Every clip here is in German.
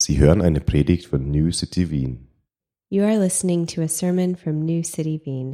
Sie hören eine Predigt von New City Wien. You are listening to a sermon from New City Wien.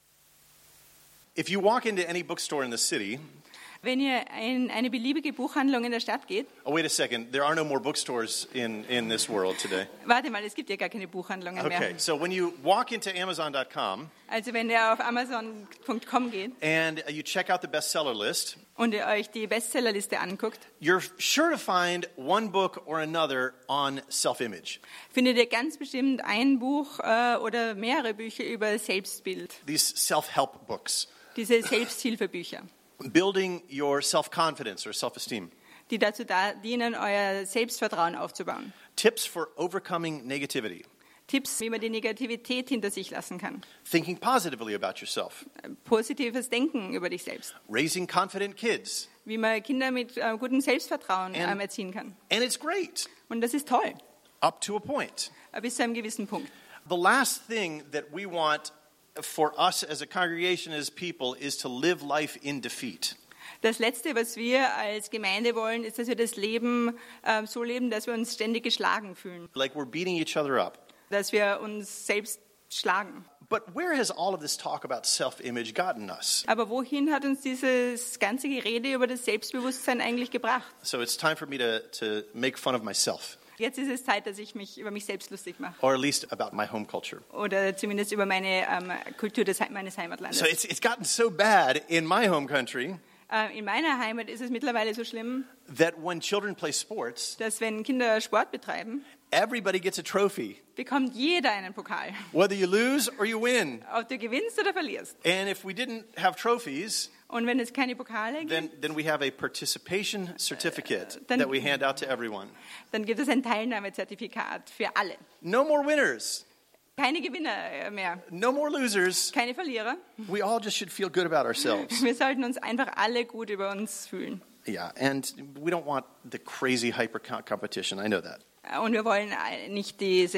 If you walk into any bookstore in the city, Wenn ihr in eine beliebige Buchhandlung in der Stadt geht, oh wait a second, there are no more bookstores in this world today. warte mal, es gibt ja gar keine Buchhandlungen Okay, mehr. so when you walk into Amazon.com Also wenn ihr auf Amazon.com geht and you check out the bestseller list, und ihr euch die Bestsellerliste anguckt, you're sure to find one book or another on self-image. findet ihr ganz bestimmt ein Buch oder mehrere Bücher über Selbstbild, These self-help books, diese Selbsthilfebücher, building your self-confidence or self-esteem. die dazu dienen, euer Selbstvertrauen aufzubauen. Tips for overcoming negativity, Tipps, wie man die Negativität hinter sich lassen kann. thinking positively about yourself, Positives Denken über dich selbst. raising confident kids. Wie man Kinder mit gutem Selbstvertrauen erziehen kann. And it's great, Und das ist toll, up to a point. bis zu einem gewissen Punkt. The last thing that we want for us as a congregation, as people, is to live life in defeat. Das Letzte, was wir als Gemeinde wollen, ist, dass wir das Leben so leben, dass wir uns ständig geschlagen fühlen. Like we're beating each other up. Dass wir uns selbst schlagen. But where has all of this talk about self-image gotten us? Aber wohin hat uns dieses ganze Gerede über das Selbstbewusstsein eigentlich gebracht? So it's time for me to make fun of myself, Jetzt ist es Zeit, dass ich mich über mich selbst lustig mache. or at least about my home culture. Oder zumindest über meine Kultur meines Heimatlandes. So it's gotten so bad in my home country In meiner Heimat ist es mittlerweile so schlimm, that when children play sports, dass wenn Kinder Sport betreiben, everybody gets a trophy, bekommt jeder einen Pokal. whether you lose or you win. Ob du gewinnst oder verlierst. And if we didn't have trophies, Und wenn es keine Pokale gibt, then we have a participation certificate Dann- that we hand out to everyone. dann gibt es ein Teilnahmezertifikat für alle. No more winners, Keine Gewinner mehr, no more losers. keine Verlierer. We all just should feel good about ourselves. Wir sollten uns einfach alle gut über uns fühlen. Yeah, and we don't want the crazy hyper competition. I know that. Und wir wollen nicht dieses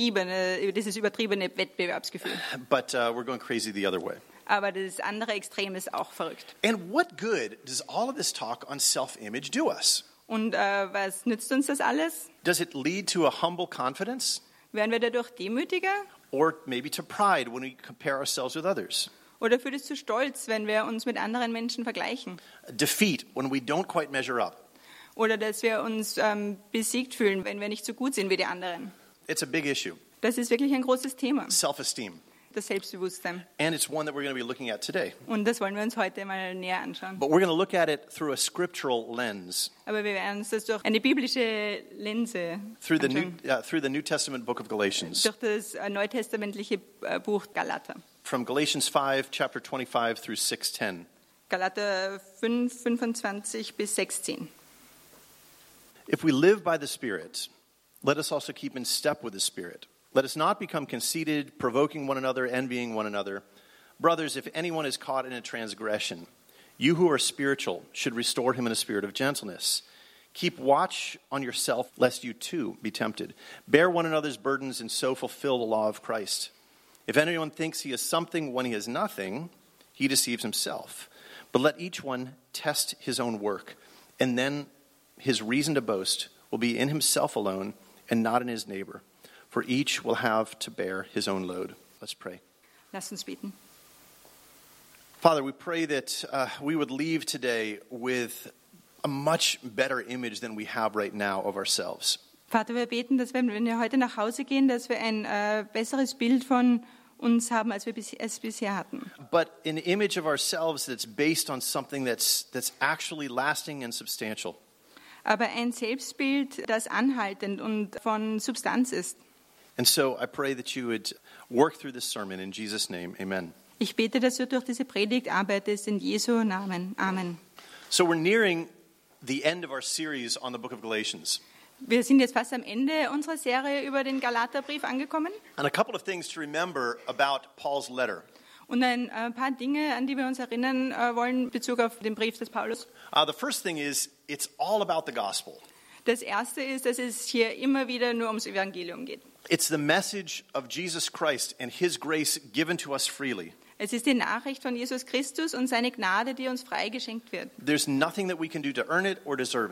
übertriebene Wettbewerbsgefühl. But we're going crazy the other way. Aber das andere Extrem ist auch verrückt. And what good does all of this talk on self-image do us? Und was nützt uns das alles? Does it lead to a humble confidence? Werden wir dadurch demütiger? Or maybe to pride when we compare ourselves with others? Oder führt es zu Stolz, wenn wir uns mit anderen Menschen vergleichen? Defeat when we don't quite measure up? Oder dass wir uns besiegt fühlen, wenn wir nicht so gut sind wie die anderen? It's a big issue. Das ist wirklich ein großes Thema, Self-esteem. das Selbstbewusstsein. And it's one that we're going to be looking at today. Und das wollen wir uns heute mal näher anschauen. But we're going to look at it through a scriptural lens, Aber wir werden uns das durch eine biblische Linse through anschauen. the New Testament book of Galatians, Durch das neutestamentliche Buch Galater. from Galatians 5, chapter 25 through 6:10. Galater 5, 25 bis 16. If we live by the Spirit, let us also keep in step with the Spirit. Let us not become conceited, provoking one another, envying one another. Brothers, if anyone is caught in a transgression, you who are spiritual should restore him in a spirit of gentleness. Keep watch on yourself, lest you too be tempted. Bear one another's burdens and so fulfill the law of Christ. If anyone thinks he is something when he is nothing, he deceives himself. But let each one test his own work, and then his reason to boast will be in himself alone and not in his neighbor. For each will have to bear his own load. Let's pray. Lasst uns beten. Father, we pray that we would leave today with a much better image than we have right now of ourselves. Vater, wir beten, dass wenn wir heute nach Hause gehen, dass wir ein besseres Bild von uns haben, als wir es bisher hatten. But an image of ourselves that's based on something that's actually lasting and substantial. Aber ein Selbstbild, das anhaltend und von Substanz ist. And so I pray that you would work through this sermon in Jesus' name. Amen. Ich bete, dass du durch diese Predigt arbeitest in Jesu Namen. Amen. So we're nearing the end of our series on the book of Galatians. Wir sind jetzt fast am Ende unserer Serie über den Galaterbrief angekommen. And a couple of things to remember about Paul's letter. Und ein paar Dinge, an die wir uns erinnern wollen in Bezug auf den Brief des Paulus. The first thing is, it's all about the gospel. Das erste ist, dass es hier immer wieder nur ums Evangelium geht. It's the message of Jesus Christ and his grace given to us freely. Es ist die Nachricht von Jesus Christus und seine Gnade, die uns frei geschenkt wird. There's nothing that we can do to earn it or deserve it.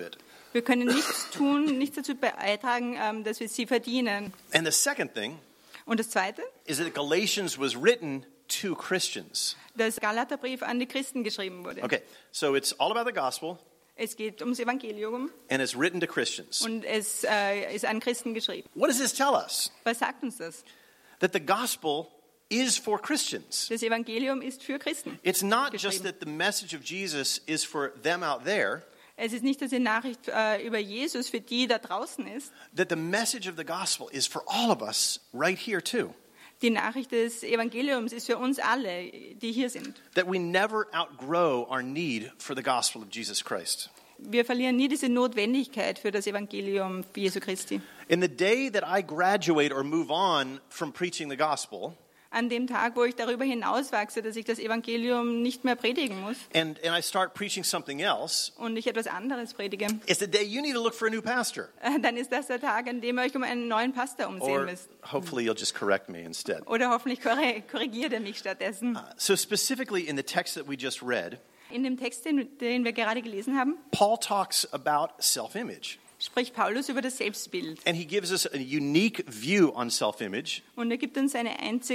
Wir können nichts tun, nichts dazu beitragen, dass wir sie verdienen. And the second thing Und das Zweite, is that Galatians was written to Christians. dass der Galaterbrief an die Christen geschrieben wurde. Okay, so it's all about the gospel, Es geht ums Evangelium and it's written to Christians. und es ist an Christen geschrieben. What does this tell us? Was sagt uns das? That the gospel is for Christians. Das Evangelium ist für Christen. It's not just Geschrieben. that the message of Jesus is for them out there, Es ist nicht, dass die Nachricht über Jesus für die da draußen ist. that the message of the gospel is for all of us right here too. Die Nachricht des Evangeliums ist für uns alle, die hier sind. That we never outgrow our need for the gospel of Jesus Christ. Wir verlieren nie diese Notwendigkeit für das Evangelium Jesu Christi. In the day that I graduate or move on from preaching the gospel, An dem Tag, wo ich darüber hinauswachse, dass ich das Evangelium nicht mehr predigen muss and I start preaching something else, und ich etwas anderes predige, it's the day you need to look for a new pastor. dann ist das der Tag, an dem ihr euch um einen neuen Pastor umsehen Or müsst. hopefully you'll just correct me instead. Oder hoffentlich korrigiert er mich stattdessen. So specifically in the text that we just read, In dem Text, den wir gerade gelesen haben, Paul talks about self-image. spricht Paulus über das Selbstbild. And he gives us a unique view on self-image Und er gibt uns eine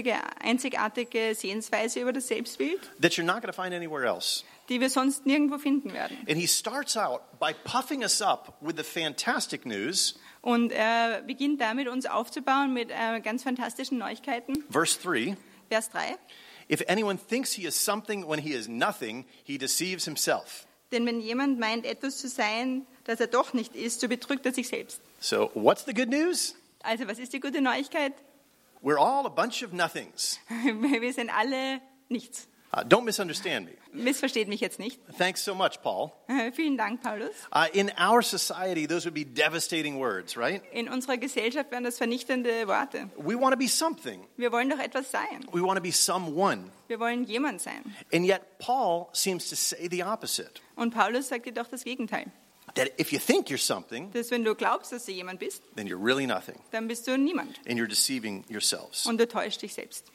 einzigartige Sehensweise über das Selbstbild, that you're not going to find anywhere else. die wir sonst nirgendwo finden werden. And he starts out by puffing us up with the fantastic news. Und er beginnt damit, uns aufzubauen mit ganz fantastischen Neuigkeiten. Verse 3, Vers 3. if anyone thinks he is something when he is nothing, he deceives himself. Denn wenn jemand meint, etwas zu sein, das er doch nicht ist, so betrügt er sich selbst. So what's the good news? Also, was ist die gute Neuigkeit? We're all a bunch of nothings. Wir sind alle nichts. Don't misunderstand me. Missversteht mich jetzt nicht. Thanks so much, Paul. Vielen Dank, Paulus. In our society, those would be devastating words, right? In unserer Gesellschaft wären das vernichtende Worte. We want to be something. Wir wollen doch etwas sein. We want to be someone. Wir wollen jemand sein. And yet Paul seems to say the opposite. Und Paulus sagt dir doch das Gegenteil. That if you think you're something, Dass wenn du glaubst, dass du jemand bist, then you're really nothing. dann bist du niemand. And you're deceiving yourselves. Und du täuschst dich selbst.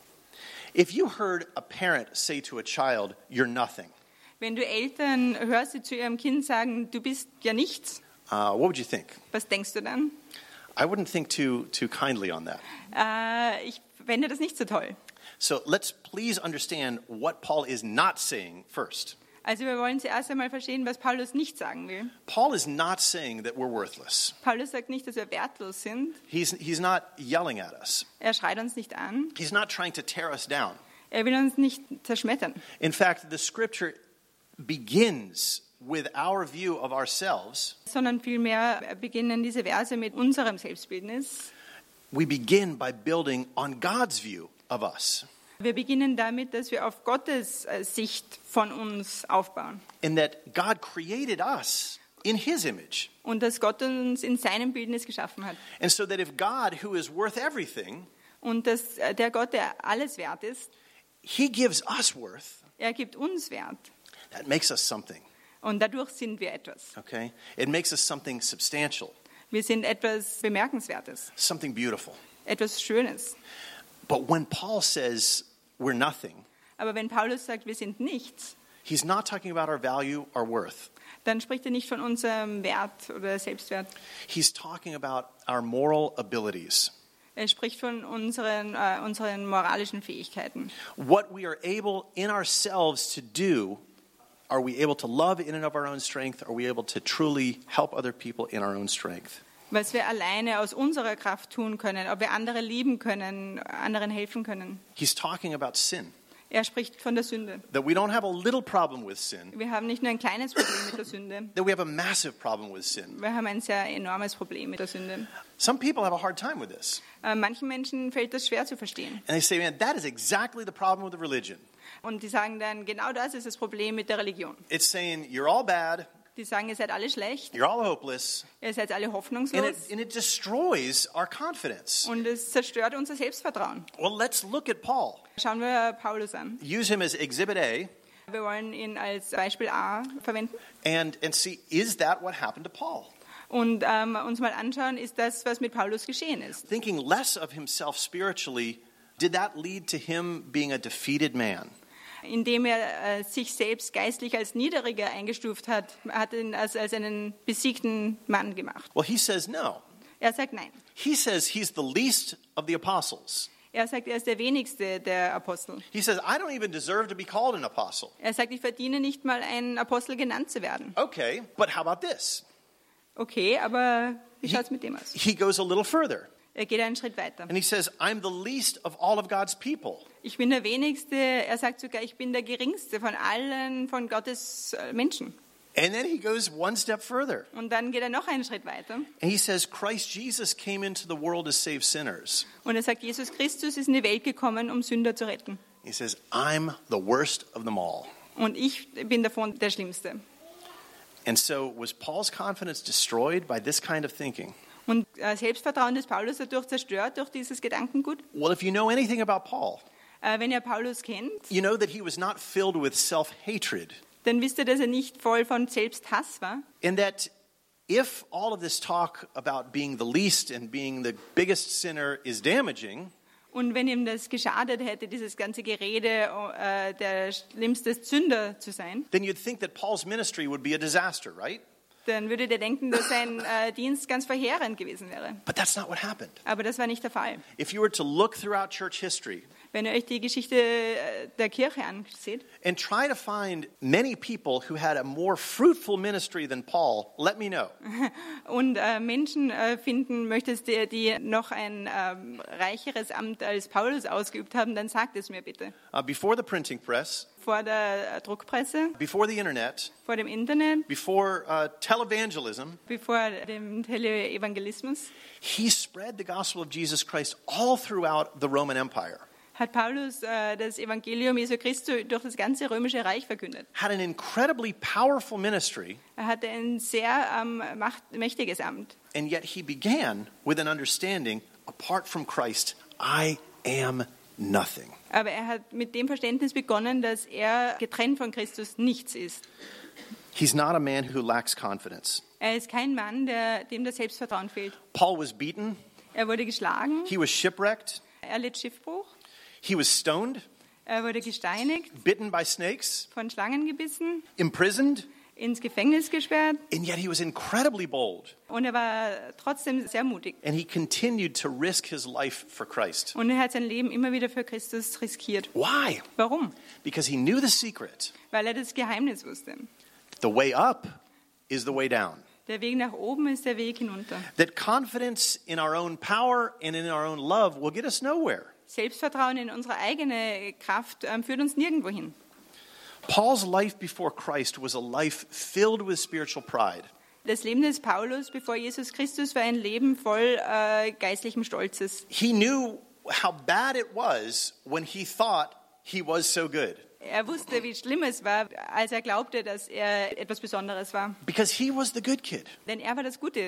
If you heard a parent say to a child, you're nothing, Wenn du Eltern hörst, die zu ihrem Kind sagen, du bist ja nichts, what would you think? was denkst du dann? I wouldn't think too kindly on that. Ich fände das nicht so toll. So let's please understand what Paul is not saying first. Also wir wollen zuerst einmal verstehen, was Paulus nicht sagen will. Paul is not saying that we're worthless. Paulus sagt nicht, dass wir wertlos sind. He's not yelling at us. Er schreit uns nicht an. He's not trying to tear us down. Er will uns nicht zerschmettern. In fact, the scripture begins with our view of ourselves. Sondern vielmehr beginnen diese Verse mit unserem Selbstbildnis. We begin by building on God's view of us. Wir beginnen damit, dass wir auf Gottes Sicht von uns aufbauen. In that God created us in his image. Und dass Gott uns in seinem Bildnis geschaffen hat. And so that if God, who is worth everything, Und dass der Gott, der alles wert ist, he gives us worth, er gibt uns Wert. that makes us something, Und dadurch sind wir etwas. okay? It makes us something substantial, Wir sind etwas Bemerkenswertes, something beautiful. etwas Schönes. But when Paul says we're nothing, Aber wenn Paulus sagt, wir sind nichts, he's not talking about our value, our worth. dann spricht er nicht von unserem Wert oder Selbstwert. He's talking about our moral abilities, Er spricht von unseren moralischen Fähigkeiten. what we are able in ourselves to do. Are we able to love in and of our own strength? Are we able to truly help other people in our own strength? Was wir alleine aus unserer Kraft tun können, ob wir andere lieben können, anderen helfen können. He's talking about sin, Er spricht von der Sünde. that we don't have a little problem with sin, Wir haben nicht nur ein kleines Problem mit der Sünde, that we have a massive problem with sin. wir haben ein sehr enormes Problem mit der Sünde. Some people have a hard time with this. Manchen Menschen fällt das schwer zu verstehen. And they say, man, that is exactly the problem with the religion. Und die sagen dann, genau das ist das Problem mit der Religion. It's saying you're all bad, Die sagen, ihr seid alle schlecht, you're all hopeless, ihr seid alle and hoffnungslos it destroys our confidence. und es zerstört unser Selbstvertrauen. Well, let's look at Paul. Schauen wir Paulus an. Use him as Exhibit A Wir wollen ihn als Beispiel A verwenden and see, is that what happened to Paul? und uns mal anschauen, ist das, was mit Paulus geschehen ist. Thinking less of himself spiritually, did that lead to him being a defeated man? indem er sich selbst geistlich als niedriger eingestuft hat, hat ihn als einen besiegten Mann gemacht. Well, he says no. Er sagt nein. He says he's the least of the apostles. Er sagt, er ist der wenigste der Apostel. He says, I don't even deserve to be called an apostle. Er sagt, ich verdiene nicht mal ein Apostel genannt zu werden. Okay, but how about this? Okay, aber wie schaut es mit dem aus? He goes a little further. Er geht einen Schritt weiter. And he says, I'm the least of all of God's people. Ich bin der wenigste, er sagt sogar, ich bin der geringste von allen, von Gottes Menschen. And then he goes one step further. Und dann geht er noch einen Schritt weiter. And he says, Christ Jesus came into the world to save sinners. Und er sagt, Jesus Christus ist in die Welt gekommen, um Sünder zu retten. He says, I'm the worst of them all. Und ich bin davon der Schlimmste. And so was Paul's confidence destroyed by this kind of thinking? Und Selbstvertrauen des Paulus dadurch zerstört, durch dieses Gedankengut. Well, if you know anything about Paul, Wenn ihr Paulus kennt, you know that he was not filled with self-hatred. dann wisst ihr, dass er nicht voll von Selbsthass war. And that if all of this talk about being the least and being the biggest sinner is damaging, Und wenn ihm das geschadet hätte, dieses ganze Gerede, der schlimmste Sünder zu sein, then you'd think that Paul's ministry would be a disaster, right? dann würdet ihr denken, dass sein Dienst ganz verheerend gewesen wäre. But that's not what happened. Aber das war nicht der Fall. If you were to look throughout church history Wenn ihr euch die Geschichte der Kirche ansieht and try to find many people who had a more fruitful ministry than Paul, let me know. und Menschen finden möchtest, die noch ein reicheres Amt als Paulus ausgeübt haben, dann sagt es mir bitte. Before the printing press, Vor der Druckpresse, before the internet, vor dem Internet, before televangelism, bevor dem Teleevangelismus, he spread the gospel of Jesus Christ all throughout the Roman Empire. hat Paulus das Evangelium Jesu Christi durch das ganze römische Reich verkündet. Had an incredibly powerful ministry, Er hatte ein sehr mächtiges Amt. and yet he began with an understanding, apart from Christ, I am nothing. Aber er hat mit dem Verständnis begonnen, dass er getrennt von Christus nichts ist. He's not a man who lacks confidence. Er ist kein Mann, dem das Selbstvertrauen fehlt. Paul was beaten, Er wurde geschlagen, he was shipwrecked, er litt Schiffbruch, he was stoned, er wurde gesteinigt, bitten by snakes, von Schlangen gebissen, imprisoned, ins Gefängnis gesperrt and yet he was incredibly bold. und er war trotzdem sehr mutig. And he continued to risk his life for Christ. Und er hat sein Leben immer wieder für Christus riskiert. Why? Warum? Because he knew the secret. Weil er das Geheimnis wusste. The way up is the way down. Der Weg nach oben ist der Weg hinunter. That confidence in our own power and in our own love will get us nowhere. Selbstvertrauen in unsere eigene Kraft führt uns nirgendwo hin. Paul's life before Christ was a life filled with spiritual pride. Das Leben des Paulus bevor Jesus Christus war ein Leben voll geistlichem Stolzes. He knew how bad it was when he thought he was so good. Er wusste, wie schlimm es war, als er glaubte, dass er etwas Besonderes war. Because he was the good kid. Denn er war das Gute.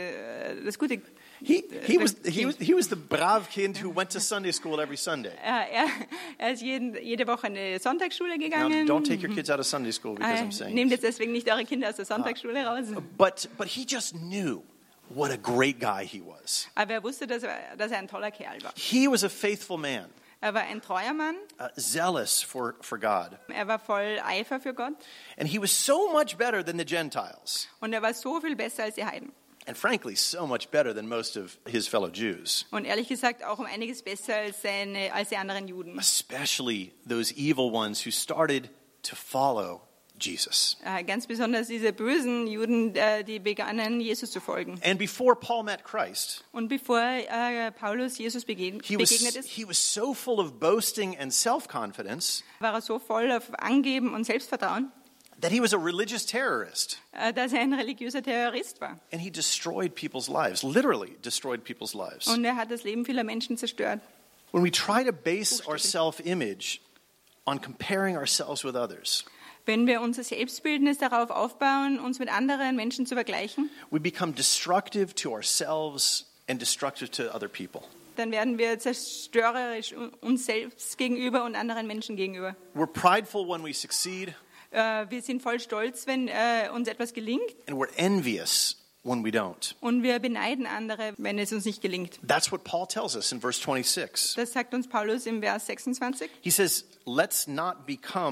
He was the brave kid who went to Sunday school every Sunday. Er ist jede Woche in die Sonntagsschule Now, gegangen. don't take your kids out of Sunday school because I'm saying Nehmt this. jetzt deswegen nicht eure Kinder aus der Sonntagsschule raus. But he just knew what a great guy he was. Aber er wusste, dass er ein toller Kerl war. He was a faithful man, Er war ein treuer Mann. zealous for God. Er war voll Eifer für Gott. And he was so much better than the Gentiles. Und er war so viel besser als die Heiden. And frankly, so much better than most of his fellow Jews. Und ehrlich gesagt auch um einiges besser als die anderen Juden. Especially those evil ones who started to follow Jesus. Ganz besonders diese bösen Juden, die begannen, Jesus zu folgen. And before Paul met Christ, Und bevor Paulus Jesus begegnet ist, he was so full of boasting and self-confidence war er so voll auf Angeben und Selbstvertrauen, that he was a religious terrorist. Dass er ein religiöser Terrorist war. And he destroyed people's lives, literally destroyed people's lives. Und er hat das Leben vieler Menschen zerstört. When we try to base our self-image on comparing ourselves with others, Wenn wir unser Selbstbildnis darauf aufbauen, uns mit anderen Menschen zu vergleichen, we become destructive to ourselves and destructive to other people. dann werden wir zerstörerisch uns selbst gegenüber und anderen Menschen gegenüber. We're prideful when we succeed, Wir sind voll stolz, wenn uns etwas gelingt, and we're envious when we don't. und wir beneiden andere, wenn es uns nicht gelingt. That's what Paul tells us in verse 26. Das sagt uns Paulus im Vers 26. He says, let's not become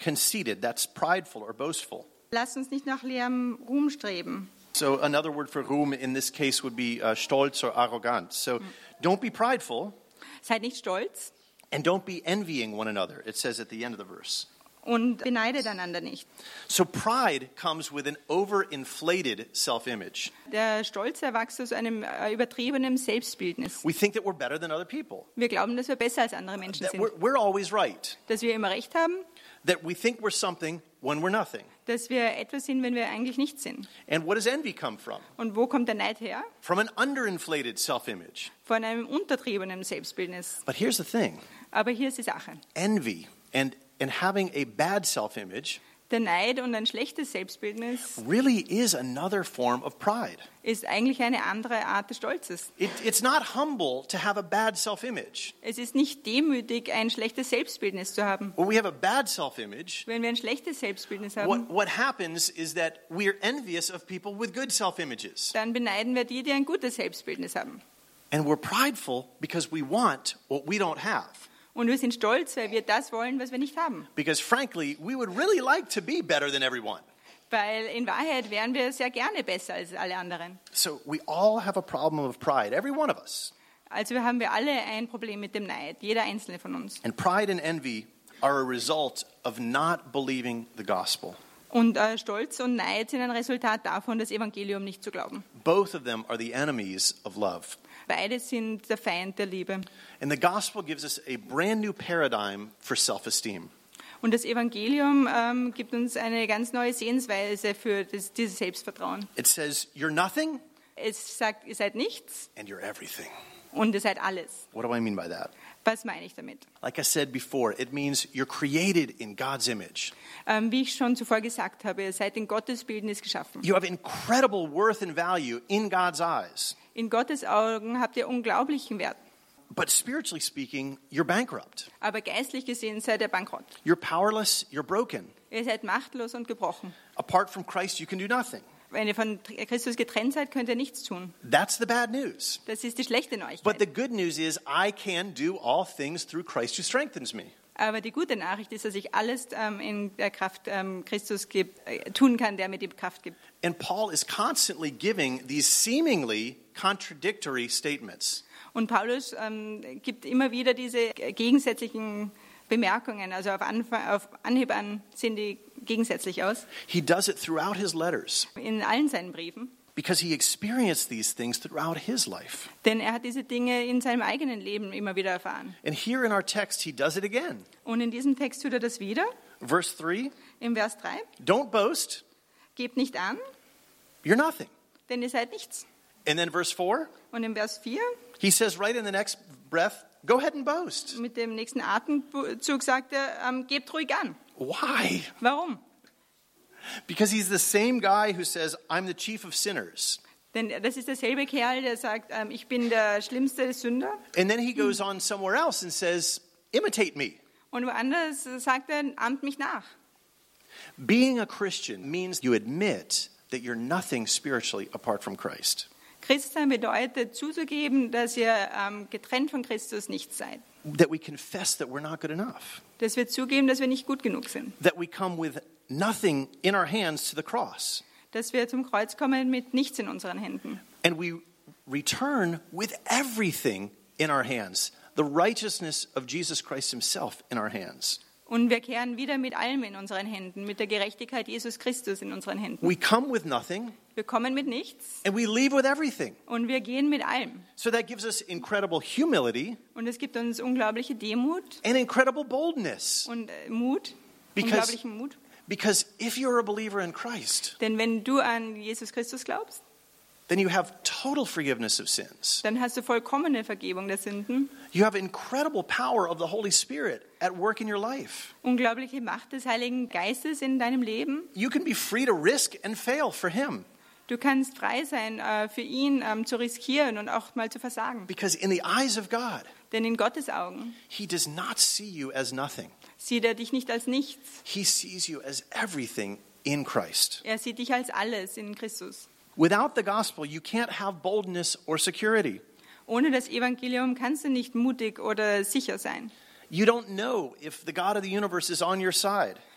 conceited, that's prideful or boastful. Lasst uns nicht nach leerem Ruhm streben. So another word for Ruhm in this case would be stolz or arrogant. So don't be prideful Seid nicht stolz and don't be envying one another, it says at the end of the verse. und beneidet einander nicht. So pride comes with an overinflated self-image. Der Stolz erwächst aus einem übertriebenen Selbstbildnis. We think that we're better than other people, Wir glauben, dass wir besser als andere Menschen that sind. we're always right, Dass wir immer recht haben, that we think we're something when we're nothing. dass wir etwas sind, wenn wir eigentlich nichts sind. And what does envy come from? Und wo kommt der Neid her? From an underinflated self-image. Von einem untertriebenen Selbstbildnis. But here's the thing, Aber hier ist die Sache. envy and having a bad self-image Der Neid und ein schlechtes Selbstbildnis really is another form of pride. ist eigentlich eine andere Art des Stolzes. It's not humble to have a bad self-image. Es ist nicht demütig, ein schlechtes Selbstbildnis zu haben. When we have a bad self-image, Wenn wir ein schlechtes Selbstbildnis haben, what happens is that we are envious of people with good self-images. dann beneiden wir die, die ein gutes Selbstbildnis haben. And we're prideful because we want what we don't have. Und wir sind stolz, weil wir das wollen, was wir nicht haben. Because frankly, we would really like to be better than everyone. Weil in Wahrheit wären wir sehr gerne besser als alle anderen. So we all have a problem of pride, every one of us. Also haben wir alle ein Problem mit dem Neid, jeder einzelne von uns. And pride and envy are a result of not believing the gospel. Und Stolz und Neid sind ein Resultat davon, das Evangelium nicht zu glauben. Both of them are the enemies of love. Beide sind der Feind der Liebe. And the gospel gives us a brand new paradigm for self-esteem. Und das Evangelium gibt uns eine ganz neue Sehensweise für dieses Selbstvertrauen. It says, you're nothing Es sagt, ihr seid nichts and you're everything. und ihr seid alles. What do I mean by that? Was meine ich damit? Like I said before, it means you're created in God's image. Wie ich schon zuvor gesagt habe, ihr seid in Gottes Bildnis geschaffen. You have incredible worth and value in God's eyes. In Gottes Augen habt ihr unglaublichen Wert. But spiritually speaking, you're bankrupt. Aber geistlich gesehen seid ihr bankrott. You're powerless, you're broken. Ihr seid machtlos und gebrochen. Apart from Christ, you can do nothing. Wenn ihr von Christus getrennt seid, könnt ihr nichts tun. That's the bad news. Das ist die schlechte But Neuigkeit. the good news is I can do all things through Christ who strengthens me. Aber die gute Nachricht ist, dass ich alles in der Kraft Christus tun kann, der mir die Kraft gibt. And Paul is constantly giving these seemingly contradictory statements. Und Paulus gibt immer wieder diese gegensätzlichen Bemerkungen, also auf Anhieb an sehen die gegensätzlich aus, He does it throughout his letters in allen seinen Briefen. because he experienced these things throughout his life. Denn er hat diese Dinge in seinem eigenen Leben immer wieder erfahren. And here in our text, he does it again. Und in diesem Text tut er das wieder, Verse 3, im Vers 3. don't boast, Gebt nicht an, you're nothing. denn ihr seid nichts. And then verse 4, Und im Vers 4, he says right in the next breath, go ahead and boast. mit dem nächsten Atemzug sagt er, gebt ruhig an. Why? Warum? Because he's the same guy who says, I'm the chief of sinners. Denn das ist derselbe Kerl, der sagt, ich bin der schlimmste Sünder. And then he goes on somewhere else and says, imitate me. Und woanders sagt er, ahmt mich nach. Being a Christian means you admit that you're nothing spiritually apart from Christ. Christsein bedeutet zuzugeben, dass ihr getrennt von Christus nichts seid. That we confess that we're not good enough. Dass wir zugeben, dass wir nicht gut genug sind. That we come with nothing in our hands to the cross. Dass wir zum Kreuz kommen mit nichts in unseren Händen. And we return with everything in our hands. The righteousness of Jesus Christ himself in our hands. Und wir kehren wieder mit allem in unseren Händen, mit der Gerechtigkeit Jesus Christus in unseren Händen. We come with nothing Wir kommen mit nichts and we leave with everything. und wir gehen mit allem. So that gives us incredible humility Und es gibt uns unglaubliche Demut and incredible boldness. und Mut, Because- unglaublichen Mut. Because if you're a believer in Christ, Denn wenn du an Jesus Christus glaubst, then you have total forgiveness of sins. dann hast du vollkommene Vergebung der Sünden, You have incredible power of the Holy Spirit at work in your life. unglaubliche Macht des Heiligen Geistes in deinem Leben. You can be free to risk and fail for him. Du kannst frei sein, für ihn zu riskieren und auch mal zu versagen. Because in the eyes of God, Denn in Gottes Augen he does not see you as nothing. sieht er dich nicht als nichts. He sees you as everything in Christ. Er sieht dich als alles in Christus. Without the gospel, you can't have boldness or security. Ohne das Evangelium kannst du nicht mutig oder sicher sein. You don't know if the God of the universe is on your side.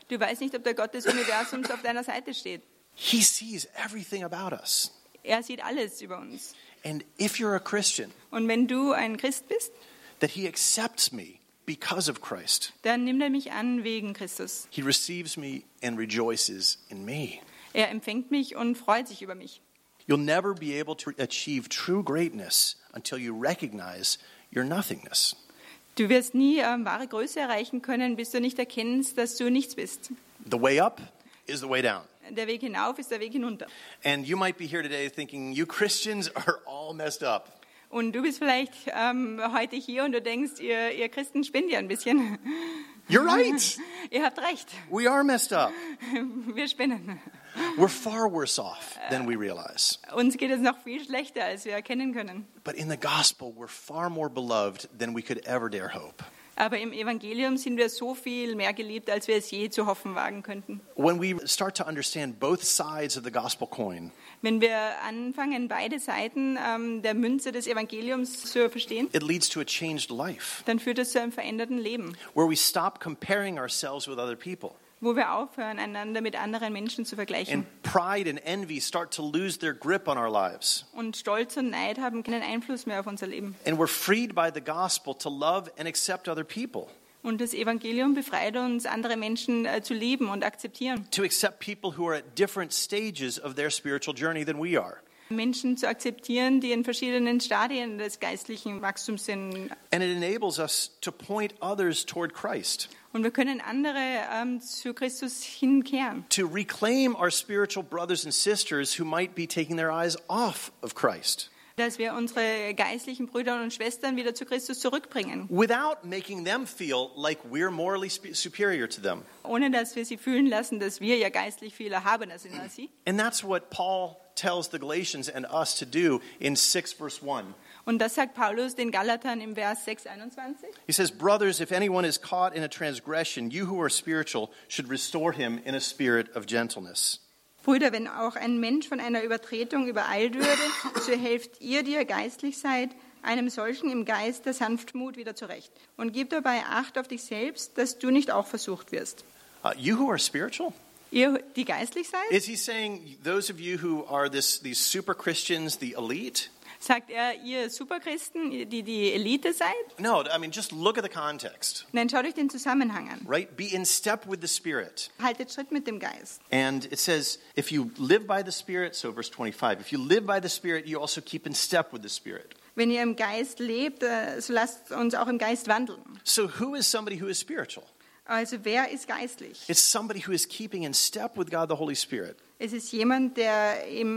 Du weißt nicht, ob der Gott des Universums auf deiner Seite steht. He sees everything about us. Er sieht alles über uns. And if you're a Christian, Und wenn du ein Christ bist, that he accepts me because of Christ. dann nimmt er mich an wegen Christus. He receives me and rejoices in me. Er empfängt mich und freut sich über mich. You'll never be able to achieve true greatness until you recognize your nothingness. Du wirst nie wahre Größe erreichen können, bis du nicht erkennst, dass du nichts bist. The way up is the way down. Der Weg hinauf ist der Weg hinunter. And you might be here today thinking, you Christians are all messed up. Und du bist vielleicht heute hier und du denkst, ihr Christen spinnt ja ein bisschen. You're right. Ihr habt recht, We are messed up. wir spinnen. We're far worse off than we realize. Uns geht es noch viel schlechter, als wir erkennen können. But in the gospel, we're far more beloved than we could ever dare hope. Aber im Evangelium sind wir so viel mehr geliebt, als wir es je zu hoffen wagen könnten. When we start to understand both sides of the gospel coin, Wenn wir anfangen, beide Seiten der Münze des Evangeliums zu verstehen, it leads to a changed life, dann führt es zu einem veränderten Leben, where we stop comparing ourselves with other people. wo wir aufhören, einander mit anderen Menschen zu vergleichen. And pride and envy start to lose their grip on our lives. Und Stolz und Neid haben keinen Einfluss mehr auf unser Leben. And we're freed by the gospel to love and accept other people, Und das Evangelium befreit uns, andere Menschen zu lieben und akzeptieren. to accept people who are at different stages of their spiritual journey than we are. Menschen zu akzeptieren, die in verschiedenen Stadien des geistlichen Wachstums sind. And it enables us to point others toward Christ, Und wir können andere zu Christus hinkehren. to reclaim our spiritual brothers and sisters who might be taking their eyes off of Christ, Dass wir unsere geistlichen Brüder und Schwestern wieder zu Christus zurückbringen, without making them feel like we're morally superior to them. ohne dass wir sie fühlen lassen, dass wir ja geistlich viel erhabener sind als sie. And that's what Paul tells the Galatians and us to do in 6 verse 1. Und das sagt Paulus den Galatern im Vers 6, 21. He says, brothers, if anyone is caught in a transgression, you who are spiritual should restore him in a spirit of gentleness. Brüder, wenn auch ein Mensch von einer Übertretung übereilt würde, so helft ihr, die ihr geistlich seid, einem solchen im Geist der Sanftmut wieder zurecht. Und gib dabei Acht auf dich selbst, dass du nicht auch versucht wirst. You who are spiritual? Ihr, die geistlich seid? Is he saying those of you who are these super Christians, the elite? Sagt er, ihr Superchristen, die Elite seid? No, I mean, just look at the context, Nein, schaut euch den Zusammenhang an. right? Be in step with the Spirit. Haltet Schritt mit dem Geist. And it says, if you live by the Spirit, so verse 25, if you live by the Spirit, you also keep in step with the Spirit. Wenn ihr im Geist lebt, so lasst uns auch im Geist wandeln. So who is somebody who is spiritual? Also wer ist geistlich? It's somebody who is keeping in step with God the Holy Spirit. Es ist jemand, der im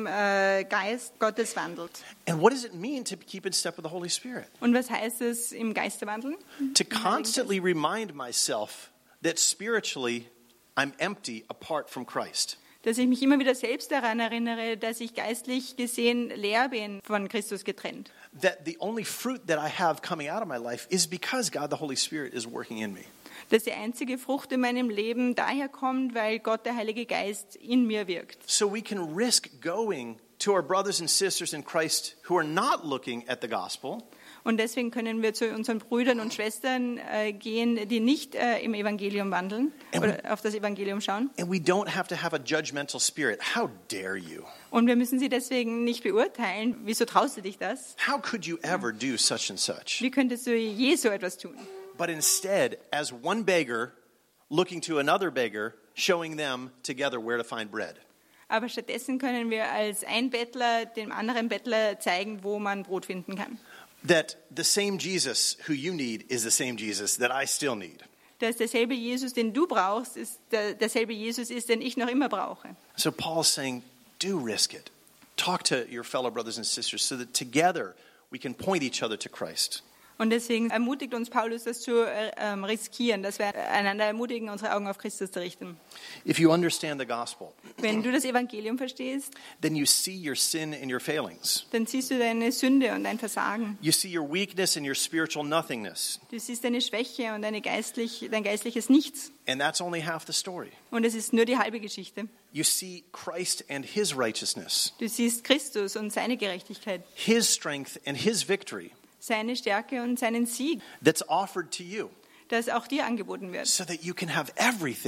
Geist Gottes wandelt. And what does it mean to keep in step with the Holy Spirit? Und was heißt es, im Geiste wandeln? To constantly remind myself that spiritually I'm empty apart from Christ. Dass ich mich immer wieder selbst daran erinnere, dass ich geistlich gesehen leer bin, von Christus getrennt. That the only fruit that I have coming out of my life is because God the Holy Spirit is working in me. Dass die einzige Frucht in meinem Leben daher kommt, weil Gott, der Heilige Geist, in mir wirkt. So we can risk going to our brothers and sisters in Christ who are not looking at the gospel, Und deswegen können wir zu unseren Brüdern und Schwestern gehen, die nicht im Evangelium wandeln oder auf das Evangelium schauen. and we don't have to have a judgmental spirit. How dare you? Und wir müssen sie deswegen nicht beurteilen. Wieso traust du dich das? How could you ever do such and such? Wie könntest du je so etwas tun? But instead, as one beggar looking to another beggar, showing them together where to find bread. Aber stattdessen können wir als ein Bettler dem anderen Bettler zeigen, wo man Brot finden kann. That the same Jesus who you need is the same Jesus that I still need. Dass derselbe Jesus, den du brauchst, derselbe Jesus ist, den ich noch immer brauche. So Paul's saying, do risk it. Talk to your fellow brothers and sisters so that together we can point each other to Christ. Und deswegen ermutigt uns Paulus, das zu riskieren, dass wir einander ermutigen, unsere Augen auf Christus zu richten. If you understand the gospel, Wenn du das Evangelium verstehst, then you see your sin and your failings. dann siehst du deine Sünde und dein Versagen. You see your weakness and your spiritual nothingness. Du siehst deine Schwäche und dein geistliches Nichts. And that's only half the story. Und es ist nur die halbe Geschichte. You see Christ and his righteousness, Du siehst Christus und seine Gerechtigkeit, his strength and his victory seine Stärke und seinen Sieg, that's offered to you das auch dir angeboten wird. so that you can have everything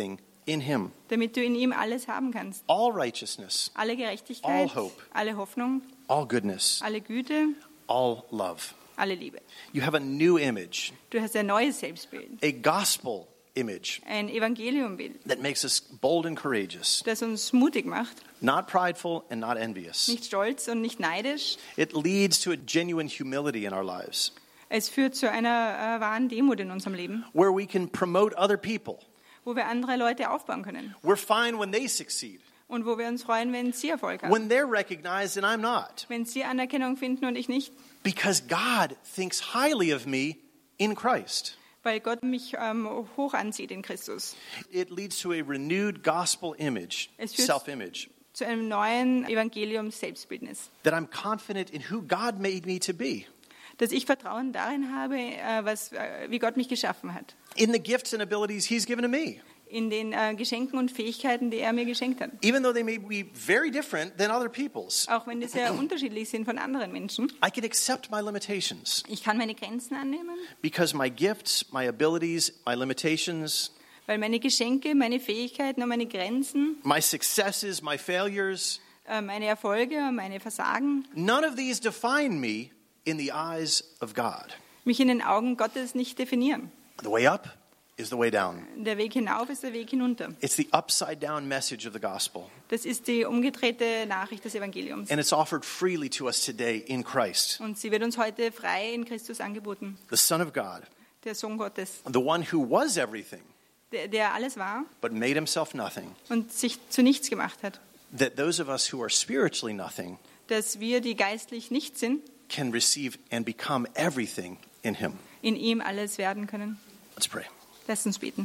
in him. damit du in ihm alles haben kannst. All righteousness, Alle Gerechtigkeit, All hope. alle Hoffnung, all goodness, alle Güte, all love. alle Liebe. You have a new image, Du hast ein neues Selbstbild, a gospel image ein Evangeliumbild, that makes us bold and courageous, das uns mutig macht, not prideful and not envious. nicht stolz und nicht neidisch. It leads to a genuine humility in our lives, Es führt zu einer wahren Demut in unserem Leben, where we can promote other people. wo wir andere Leute aufbauen können We're fine when they succeed, und wo wir uns freuen, wenn sie Erfolg haben, when they're recognized and I'm not, wenn sie Anerkennung finden und ich nicht, because God thinks highly of me in Christ. weil Gott mich hoch ansieht in Christus. It leads to a renewed gospel image, Es führt- self-image, Zu einem neuen Evangelium-Selbstbildnis, that I'm confident in who God made me to be, dass ich Vertrauen darin habe, wie Gott mich geschaffen hat, in the gifts and abilities He's given to me, in den Geschenken und Fähigkeiten, die er mir geschenkt hat. even though they may be very different than other people's. Auch wenn die sehr unterschiedlich sind von anderen Menschen. I can accept my limitations Ich kann meine Grenzen annehmen, because my gifts, my abilities, my limitations, weil meine Geschenke, meine Fähigkeiten und meine Grenzen, my successes, my failures, meine Erfolge und meine Versagen none of these define me in the eyes of God. mich in den Augen Gottes nicht definieren. The way up is the way down. Der Weg hinauf ist der Weg hinunter. It's the upside down message of the gospel. Das ist die umgedrehte Nachricht des Evangeliums. And it's offered freely to us today in Christ, Und sie wird uns heute frei in Christus angeboten. the Son of God, Der Sohn Gottes, the one who was everything der alles war but made himself nothing. und sich zu nichts gemacht hat. That those of us who are spiritually nothing Dass wir, die geistlich nicht sind, can receive and become everything in him. in ihm alles werden können. Let's pray. Lasst uns beten.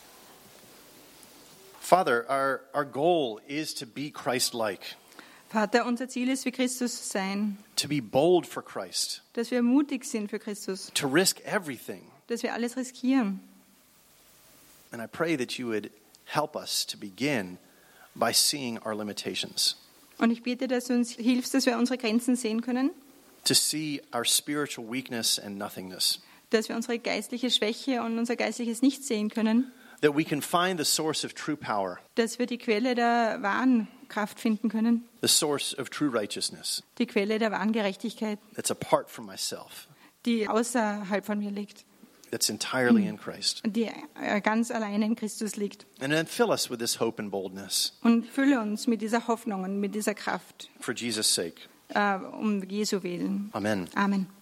Father, our goal is to be Christ-like, Vater, unser Ziel ist, wie Christus zu sein, to be bold for Christ, dass wir mutig sind für Christus, to risk everything. dass wir alles riskieren. And I pray that you would help us to begin by seeing our limitations, Und ich bete, dass du uns hilfst, dass wir unsere Grenzen sehen können, to see our spiritual weakness and nothingness, dass wir unsere geistliche Schwäche und unser geistliches Nicht sehen können, that we can find the source of true power, dass wir die Quelle der wahren Kraft finden können, the source of true righteousness die Quelle der wahren Gerechtigkeit, that's apart from myself, die außerhalb von mir liegt, that's entirely in Christ. die ganz alleine in Christus liegt. And then fill us with this hope and boldness Und fülle uns mit dieser Hoffnung und mit dieser Kraft, for Jesus' sake. um Jesu willen. Amen. Amen.